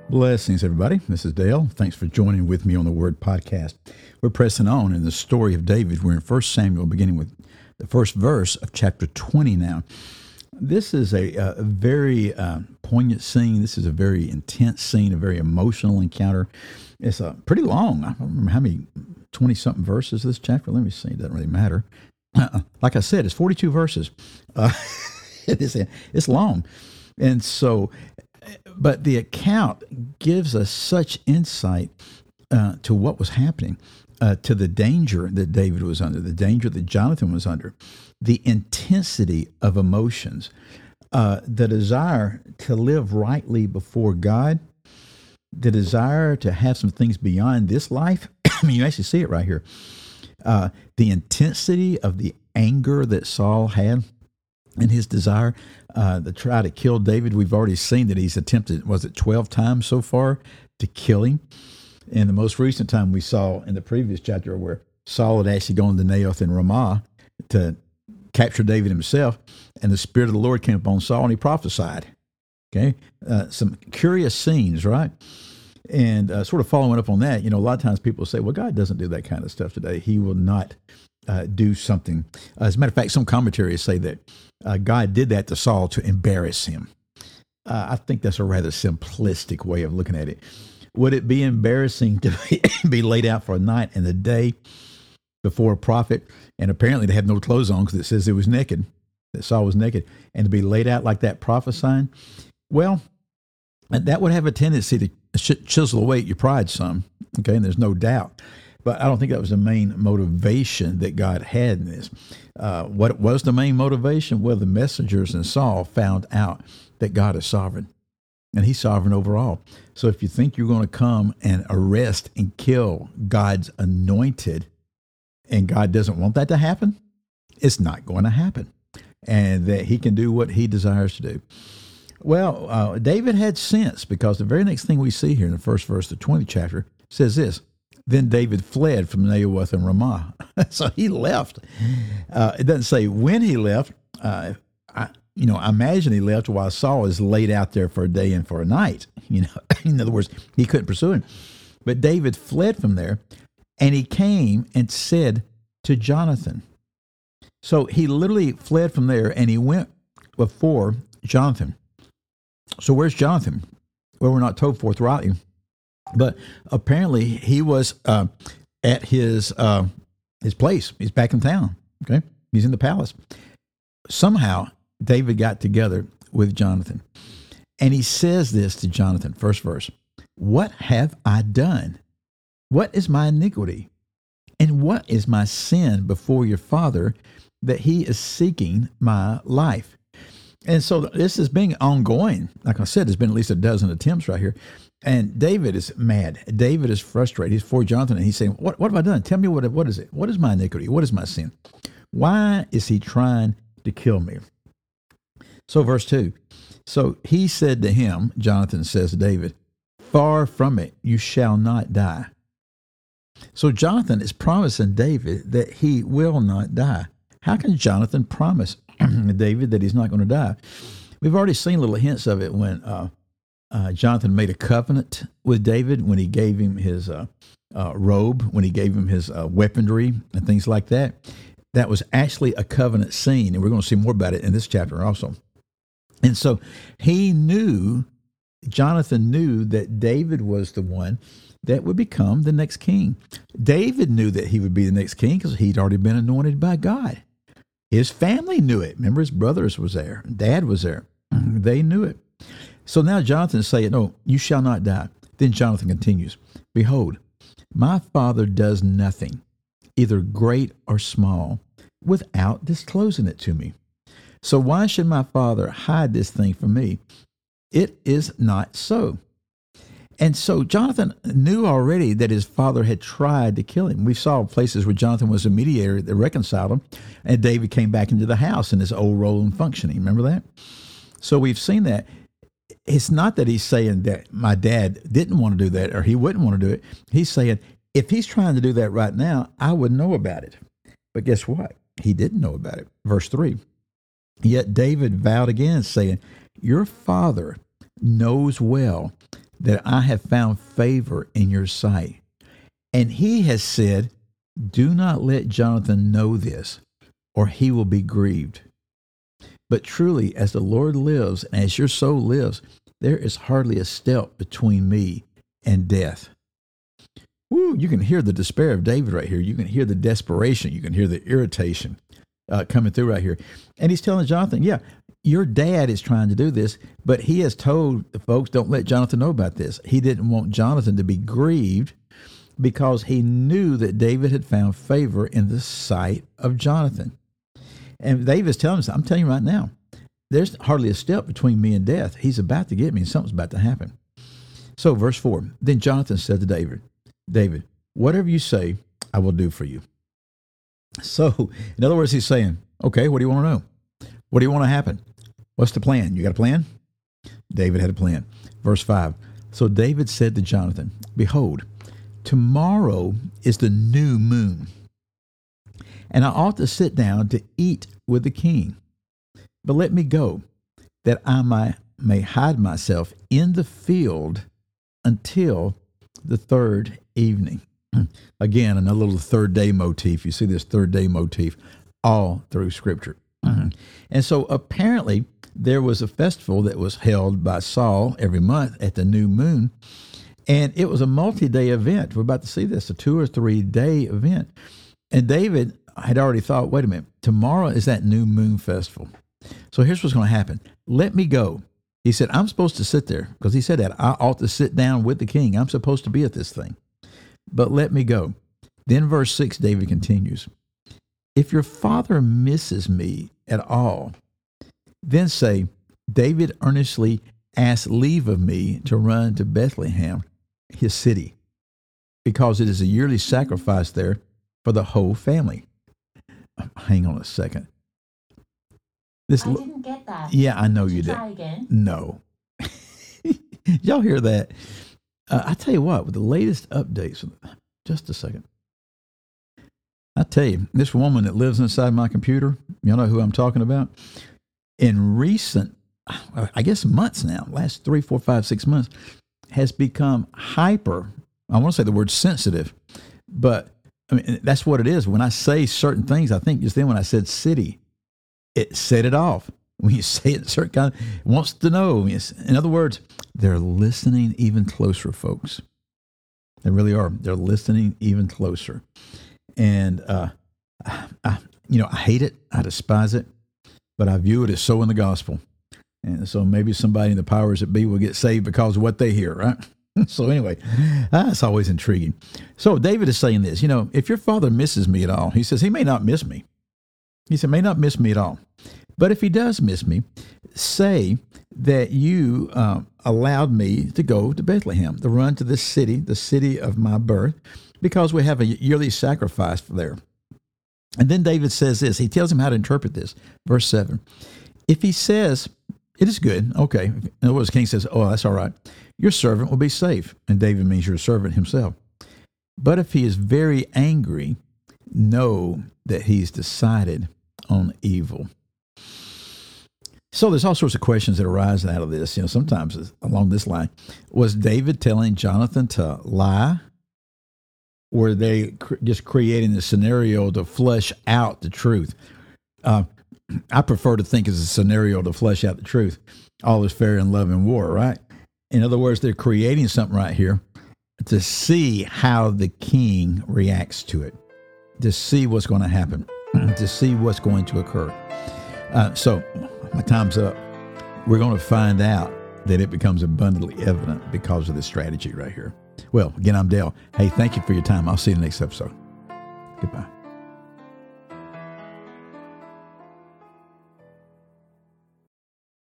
Blessings, everybody. This is Dale. Thanks for joining with me on the Word Podcast. We're pressing on in the story of David. We're in 1 Samuel, beginning with the first verse of chapter 20 now. This is a very poignant scene. This is a very intense scene, a very emotional encounter. It's pretty long. I don't remember how many, 20-something verses this chapter. Let me see. It doesn't really matter. Like I said, it's 42 verses. It's long. And so, but the account gives us such insight to what was happening, to the danger that David was under, the danger that Jonathan was under, the intensity of emotions, the desire to live rightly before God, the desire to have some things beyond this life. I mean, you actually see it right here. The intensity of the anger that Saul had and his desire to try to kill David. We've already seen that he's attempted, 12 times so far to kill him? And the most recent time we saw in the previous chapter where Saul had actually gone to Naioth and Ramah to capture David himself, and the Spirit of the Lord came upon Saul and he prophesied. Okay, some curious scenes, right? And sort of following up on that, a lot of times people say, well, God doesn't do that kind of stuff today. He will not do something. As a matter of fact, some commentaries say that God did that to Saul to embarrass him. I think that's a rather simplistic way of looking at it. Would it be embarrassing to be laid out for a night and a day before a prophet, and apparently they had no clothes on because it says it was naked, that Saul was naked, and to be laid out like that prophesying? Well, that would have a tendency to chisel away at your pride some, okay, and there's no doubt. But I don't think that was the main motivation that God had in this. What was the main motivation? Well, the messengers and Saul found out that God is sovereign, and he's sovereign over all. So if you think you're going to come and arrest and kill God's anointed, and God doesn't want that to happen, it's not going to happen, and that he can do what he desires to do. Well, David had sense, because the very next thing we see here in the first verse of the 20th chapter says this: then David fled from Naioth and Ramah. So he left. It doesn't say when he left. I imagine he left while Saul is laid out there for a day and for a night. In other words, he couldn't pursue him. But David fled from there, and he came and said to Jonathan. So he literally fled from there, and he went before Jonathan. So where's Jonathan? Well, we're not told forthrightly. But apparently he was at his place. He's back in town. Okay, he's in the palace. Somehow David got together with Jonathan, and he says this to Jonathan. First verse: "What have I done? What is my iniquity, and what is my sin before your father, that he is seeking my life?" And so this is being ongoing. Like I said, there's been at least a dozen attempts right here. And David is mad. David is frustrated. He's for Jonathan, and he's saying, what have I done? Tell me what is it? What is my iniquity? What is my sin? Why is he trying to kill me? So verse 2. So he said to him, Jonathan says to David, "Far from it, you shall not die." So Jonathan is promising David that he will not die. How can Jonathan promise David that he's not going to die? We've already seen little hints of it when Jonathan made a covenant with David, when he gave him his robe, when he gave him his weaponry and things like that. That was actually a covenant scene, and we're going to see more about it in this chapter also. And so Jonathan knew that David was the one that would become the next king. David knew that he would be the next king because he'd already been anointed by God. His family knew it. Remember, his brothers was there. Dad was there. They knew it. So now Jonathan is saying, "No, you shall not die." Then Jonathan continues, "Behold, my father does nothing, either great or small, without disclosing it to me. So why should my father hide this thing from me? It is not so." And so Jonathan knew already that his father had tried to kill him. We saw places where Jonathan was a mediator that reconciled him, and David came back into the house in his old role and functioning. Remember that? So we've seen that. It's not that he's saying that my dad didn't want to do that or he wouldn't want to do it. He's saying, if he's trying to do that right now, I would know about it. But guess what? He didn't know about it. Verse 3, "Yet David vowed again, saying, Your father knows well that I have found favor in your sight. And he has said, do not let Jonathan know this, or he will be grieved. But truly, as the Lord lives, and as your soul lives, there is hardly a step between me and death. Woo, you can hear the despair of David right here. You can hear the desperation. You can hear the irritation coming through right here. And he's telling Jonathan, yeah, your dad is trying to do this, but he has told the folks, don't let Jonathan know about this. He didn't want Jonathan to be grieved because he knew that David had found favor in the sight of Jonathan. And David's telling us, I'm telling you right now, there's hardly a step between me and death. He's about to get me, and something's about to happen. So verse 4, then Jonathan said to David, whatever you say, I will do for you. So, in other words, he's saying, okay, what do you want to know? What do you want to happen? What's the plan? You got a plan? David had a plan. Verse 5, so David said to Jonathan, behold, tomorrow is the new moon, and I ought to sit down to eat with the king. But let me go, that I may hide myself in the field until the third evening. Again, another little third day motif. You see this third day motif all through Scripture. And so apparently there was a festival that was held by Saul every month at the new moon, and it was a multi-day event. We're about to see this, a 2 or 3 day event. And David had already thought, wait a minute, tomorrow is that new moon festival. So here's what's going to happen. Let me go. He said, I'm supposed to sit there, because he said that I ought to sit down with the king. I'm supposed to be at this thing, but let me go. Then verse 6, David continues, if your father misses me at all, then say, David earnestly asked leave of me to run to Bethlehem, his city, because it is a yearly sacrifice there for the whole family. Hang on a second. I didn't get that. Yeah, I know you did. Try again. No. Y'all hear that? I tell you what, with the latest updates, just a second. I tell you, this woman that lives inside my computer, you know who I'm talking about? In recent, I guess months now, last 3, 4, 5, 6 months, has become hyper, I want to say the word sensitive, but I mean, that's what it is. When I say certain things, I think just then when I said city, it set it off. When you say it, certain kind of, it wants to know. In other words, they're listening even closer, folks. They really are. They're listening even closer. And, I hate it. I despise it. But I view it as so in the gospel. And so maybe somebody in the powers that be will get saved because of what they hear, right? So anyway, that's always intriguing. So David is saying this, if your father misses me at all, he says he may not miss me. He said, may not miss me at all. But if he does miss me, say that you allowed me to go to Bethlehem, to run to this city, the city of my birth, because we have a yearly sacrifice there. And then David says this. He tells him how to interpret this. Verse 7. If he says, it is good, okay. In other words, the king says, oh, that's all right. Your servant will be safe. And David means your servant himself. But if he is very angry, know that he's decided on evil. So there's all sorts of questions that arise out of this. Sometimes along this line, was David telling Jonathan to lie? Were they just creating the scenario to flesh out the truth? I prefer to think it's a scenario to flesh out the truth. All is fair in love and war, right? In other words, they're creating something right here to see how the king reacts to it, to see what's going to happen, to see what's going to occur. So my time's up. We're going to find out that it becomes abundantly evident because of this strategy right here. Well, again, I'm Dale. Hey, thank you for your time. I'll see you in the next episode. Goodbye.